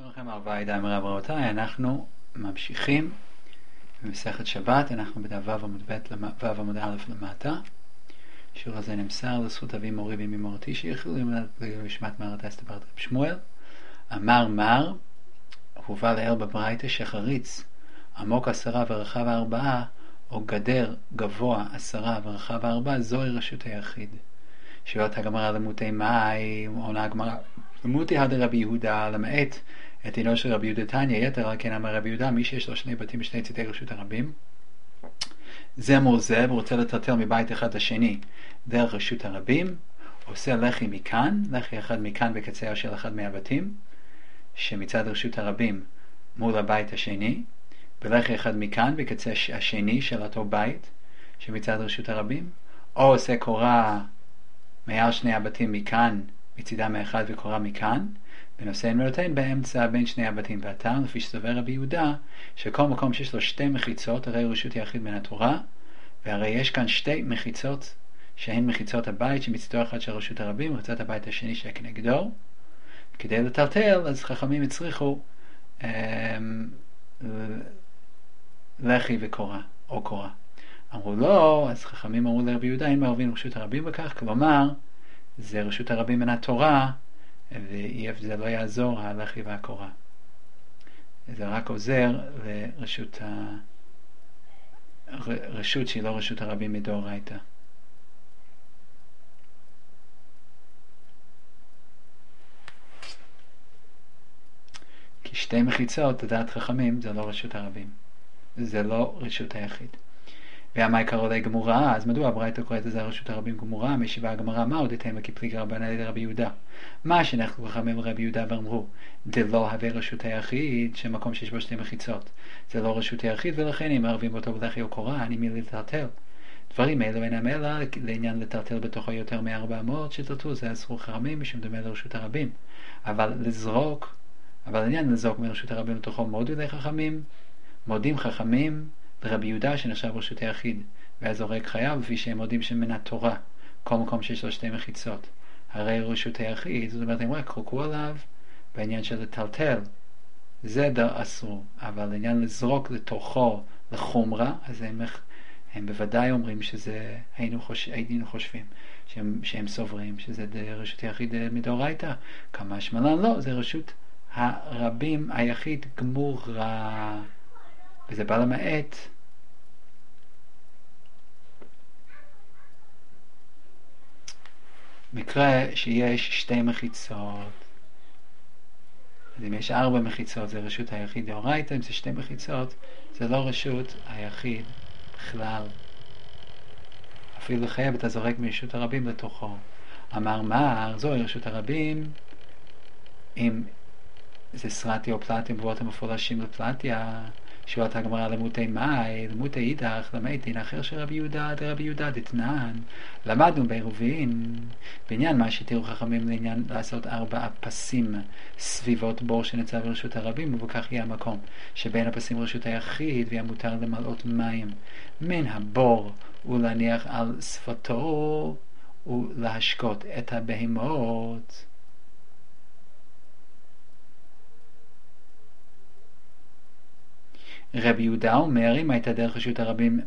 שלום לכם, הרב עידן מרב רבותיי, אנחנו ממשיכים במסכת שבת, אנחנו בדף ו' עמוד א' למטה. השיעור הזה נמסר לזכות אבי מורי ואמי מורתי שיחיו לשמת מערת אסתר בת רב שמואל. אמר מר, הובא לאל בברייתא שחריץ עמוק 10 ורחב 4, או גדר גבוה 10 ורחב 4, זוהי רשות היחיד. שואלת הגמרא למותי מים, עונה הגמרא למותי רבי יהודה, למעט את עינו של רבי יהודה תניא, יתר על כן אמר רבי יהודה, מי שיש לו שני בתים בשני צידי רשות הרבים, זה מול זה, ורוצה לטלטל מבית אחד לשני דרך רשות הרבים, עושה לחי מכאן, לחי אחד מכאן בקצה של אחד מהבתים שמצד רשות הרבים מול הבית השני, ולחי אחד מכאן בקצה השני של אותו בית שמצד רשות הרבים, או עושה קורה מעל שני הבתים מכאן מצידם מאחד וקורה מכאן, ונושא נותן באמצע בין שני הבתים. והטעם לפי שסובר רבי יהודה שכל מקום שיש לו שתי מחיצות הרי רשות יחיד מן התורה, והרי יש כאן שתי מחיצות שהן מחיצות הבית שמצדו אחד של רשות הרבים ורצת הבית השני שכנגדו. כדי לטלטל אז חכמים הצריכו לחי וקורה או קורה. אמרו לא, אז חכמים אמרו לרבי יהודה אין מערבים רשות הרבים בכך, כלומר זה רשות הרבים מן התורה וזה לא יעזור הלחי והקורה, זה רק עוזר רשות שהיא לא רשות הרבים מדאורייתא. כי שתי מחיצות לדעת חכמים זה לא רשות הרבים, זה לא רשות היחיד. והמה יקראו לה גמורה, אז מדוע הברייתא קוראת לזה רשות הרבים גמורה? משיבה הגמרא, מה עוד יתאמה כפליגי רבנן על ידי רבי יהודה? מה שנחלקו חכמים לרבי יהודה ואמרו דלא הווה רשות היחיד, שמקום שיש בו שתי מחיצות זה לא רשות היחיד, ולכן אם מערבים אותו בלחי או קורה אני מי לטלטל. דברים אלו אינם אלא לעניין לטלטל בתוכו יותר מ400 שטלטלו, זה אסרו חכמים משום דומה לרשות הרבים. אבל עניין לזרוק מרשות הרבים לתוכו מודים חכמים לרבי יהודה שנחשב רשות היחיד, ואז הורג חייב לפי שהם מודים שמן התורה כל מקום שיש לו שתי מחיצות הרי רשות היחיד. זאת אומרת, הם רק חוקו עליו בעניין של לטלטל, זה אסור, אבל עניין לזרוק לתוכו לחומרה, אז הם בוודאי אומרים שזה היינו חושבים שהם סוברים שזה רשות היחיד מדאורייתא, כמה שמלן לא, זה רשות הרבים היחיד גמורה, וזה בא למעט מקרה שיש שתי מחיצות. אז אם יש 4 מחיצות זה רשות היחיד דאורייתא, אם זה 2 מחיצות זה לא רשות היחיד בכלל, אפילו חייב אתה זורק מרשות הרבים לתוכו. אמר מר, זוהי רשות הרבים אם זה סרטי או פלטי מבואות המפולשים לפלטיה. שואלת הגמרא למותי מאי, למותי אידך, למעט דין אחר של רבי יהודה דרבי יהודה דתנן. למדנו בעירובין בעניין מה שתראו חכמים לעניין לעשות 4 פסים סביבות בור שנצא ברשות הרבים, ובכך יהיה המקום שבין הפסים רשות היחיד ויהיה מותר למלאות מים מן הבור ולהניח על שפתו ולהשקות את הבהמות. רבי יהודה אומר, אם הייתה דרך רשות הרבים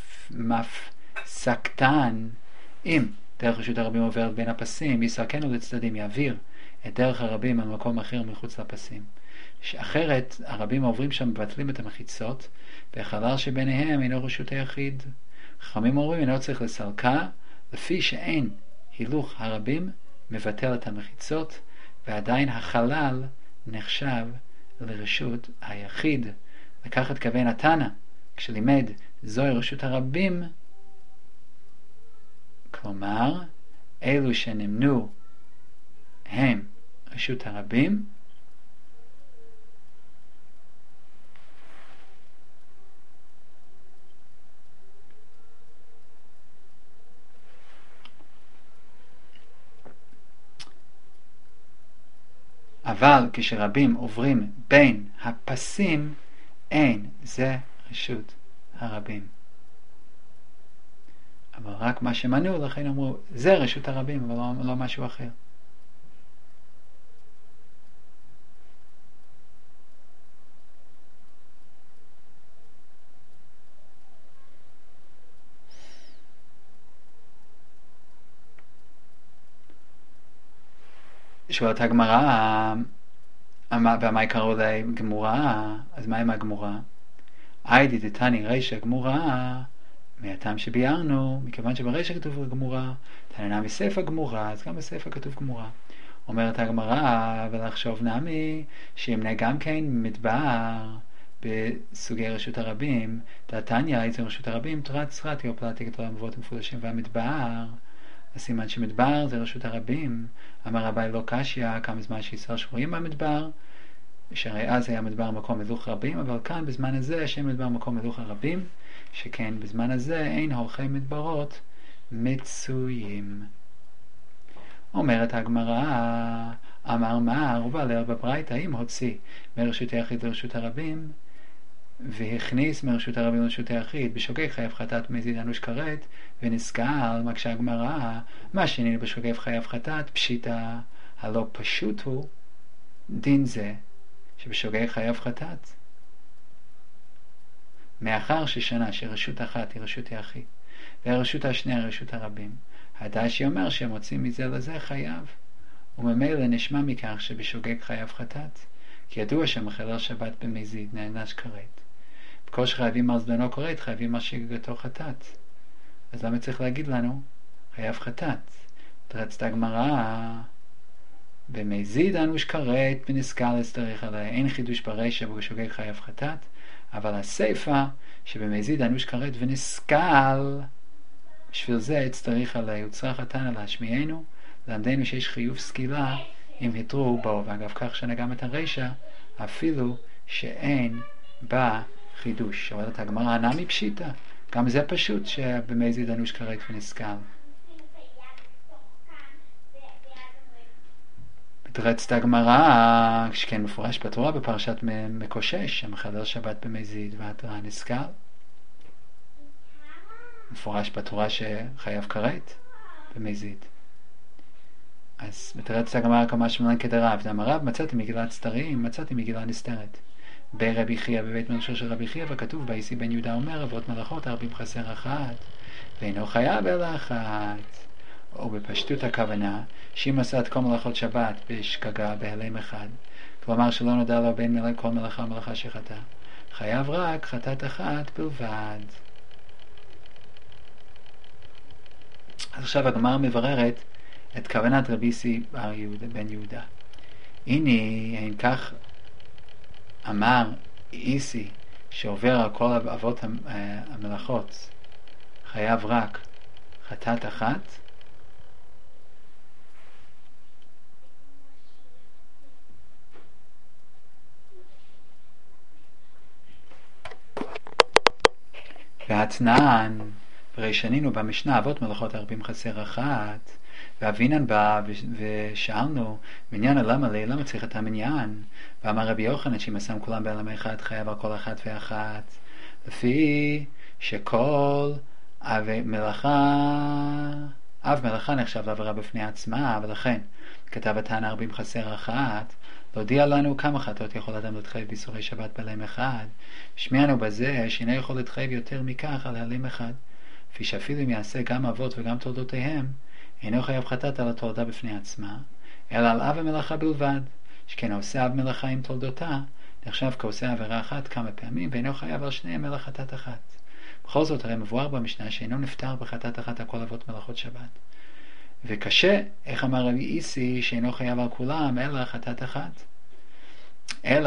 מפסקתן, אם דרך רשות הרבים עוברת בין הפסים, יסרקנו לצדדים, יעביר את דרך הרבים על מקום אחר מחוץ לפסים. אחרת הרבים עוברים שם, מבטלים את המחיצות, והחלל שביניהם אינו רשות היחיד. חכמים אומרים, אינו צריך לסלקה, לפי שאין הילוך הרבים מבטל את המחיצות, ועדיין החלל נחשב לרשות היחיד. לקח את כוון התנא כשלימד זוהי רשות הרבים, כלומר אלו שנמנו הם רשות הרבים, אבל כשרבים עוברים בין הפסים אין, זה רשות הרבים. אבל רק מה שמנעו, לכן אמרו, זה רשות הרבים, אבל לא משהו אחר. שואלת הגמרא, ומה יקראו לגמורה? אז מה עם הגמורה? היידי דתני רישא גמורה, מהטעם שביארנו, מכיוון שברישא כתוב גמורה, תננה מספר גמורה, אז גם בספר כתוב גמורה. אומרת הגמרא, ולחשוב נעמי, שימנה גם כן מדבר בסוגי רשות הרבים, דתניא, איזה רשות הרבים, תורת סרטי או פלטי כתוב המבואות המפורשים, והמדבר, הסימן שמדבר זה רשות הרבים. אמר רבי לא קשיא, כמה זמן שישראל שרויים במדבר, שהרי אז היה מדבר מקום מלוך רבים, אבל כאן בזמן הזה שם מדבר מקום מלוך הרבים, שכן בזמן הזה אין הולכי מדברות מצויים. אומרת הגמרא, אמר מר ובעלר בברייתא, אם הוציא מרשות היחיד לרשות הרבים והכניס מרשות הרבים לרשות היחיד בשוגג חייב חטאת מזיד אנוש כרת ונסגל, מקשה הגמרא, מה שני בשוגג חייב חטאת פשיטא, הלא פשוט הוא דין זה שבשוגג חייב חטאת, מאחר ששנה שרשות אחת היא רשות היחיד והרשות השנייה רשות הרבים, הדשי אומר שהם מוצאים מזה לזה חייב, וממילא נשמע מכך שבשוגג חייב חטאת, כי ידוע שמחלל שבת במזיד נענש כרת. בכל שחייבים על זדונו כרת, חייבים על שגגתו חטאת. אז למה צריך להגיד לנו חייב חטאת? תרצת הגמרא, במזיד אנוש כרת ונסקל אצטריך עליה, אין חידוש ברישא ובשוגג חייב חטאת, אבל הסיפא שבמזיד אנוש כרת ונסקל, בשביל זה אצטריך עליה, וצריך התנא להשמיענו, למדנו שיש חיוב סקילה אם התרו בו, ואגב כך שנה גם את הרישא, אפילו שאין בה חידוש. שואלת הגמרא, נמי פשיטא, גם זה פשוט שבמזיד אנוש כרת ונסקל. מתרצת הגמרא, שכן מפורש בתורה בפרשת מקושש, שמחלל שבת במזיד והתרה נסקל. מפורש בתורה שחייב כרת במזיד. אז מתרצת הגמרא כמה שמלן כדרב, דאמר רב, מצאתי מגילת סתרים, מצאתי מגילה נסתרת. ברבי חייא, בבית מדרשו של רבי חייא, וכתוב באיסי בן יהודה אומר, אבות מלאכות הרבים חסר אחת, ואינו חייב אלא אחת. או בפשטות הכוונה, שאם עשה את כל מלאכות שבת בשגגה בהלם אחד, כלומר שלא נודע לו בין כל מלאכה ומלאכה שחטא, חייב רק חטאת אחת בלבד. עכשיו הגמרא מבררת את כוונת רבי איסי בן יהודה. הנה, אם כך אמר איסי שעובר על כל אבות המלאכות חייב רק חטאת אחת, והתנן ברישנינו במשנה אבות מלאכות הרבים חסר אחת, ואבינן בא ושאלנו מניין למה צריך את המניין, ואמר רבי יוחנן שאם שם כולם בעלם אחד חייב על כל אחת ואחת, לפי שכל אב מלאכה נחשב לעבירה בפני עצמה, ולכן כתב התנא הרבים חסר אחת, להודיע לנו כמה חטאות יכול אדם להתחייב באיסורי שבת בעלם אחד, שמיענו בזה שאינו יכול להתחייב יותר מכך על העלם אחד, לפי שאפילו אם יעשה גם אבות וגם תולדותיהם, אינו חייב חטאת על התולדה בפני עצמה, אלא על אב המלאכה בלבד, שכן העושה אב מלאכה עם תולדותה, נחשב כעושה עבירה אחת כמה פעמים, ואינו חייב על שניהם אלא חטאת אחת. בכל זאת הרי מבואר במשנה שאינו נפטר בחטאת אחת על כל אבות מלאכות שבת. וקשה, איך אמר רבי איסי, שאינו חייב על כולם אלא חטאת אחת. אלא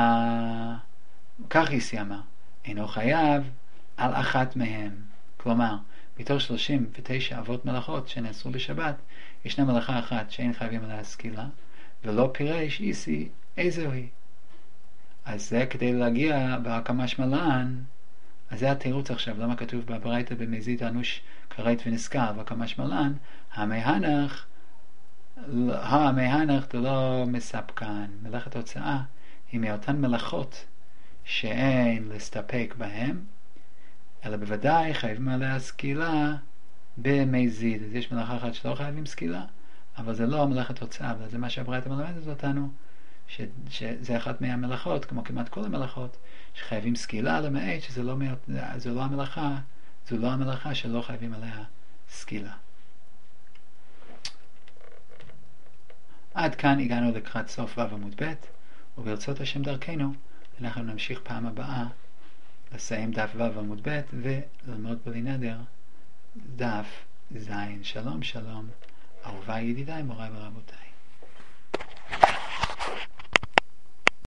כך איסי אמר, אינו חייב על אחת מהם. כלומר, בתור 39 אבות מלאכות שנאסרו בשבת, ישנה מלאכה אחת שאין חייבים עליה סקילה, ולא פירש איסי איזו היא. אז זה כדי להגיע בהקמה שמלן, אז זה התירוץ עכשיו, למה כתוב בברייתא במזיד אנוש כרת ונסקל, בהקמה שמלן, המהנך דלא מספקן. מלאכת הוצאה היא מאותן מלאכות שאין להסתפק בהם, אלא בוודאי חייבים עליה סקילה במזיד. אז יש מלאכה אחת שלא חייבים סקילה, אבל זה לא מלאכת הוצאה, וזה מה שהברייתא מלמדת אותנו, שזה אחת מהמלאכות, כמו כמעט כל המלאכות, שחייבים סקילה, למעט שזו לא המלאכה שלא חייבים עליה סקילה. עד כאן הגענו לקראת סוף ו' עמוד ב', וברצות השם דרכנו אנחנו נמשיך פעם הבאה לסיים דף ו' עמוד ב' וללמוד בלי נדר דף ז'. שלום שלום, אהוביי ידידיי מוריי ורבותיי.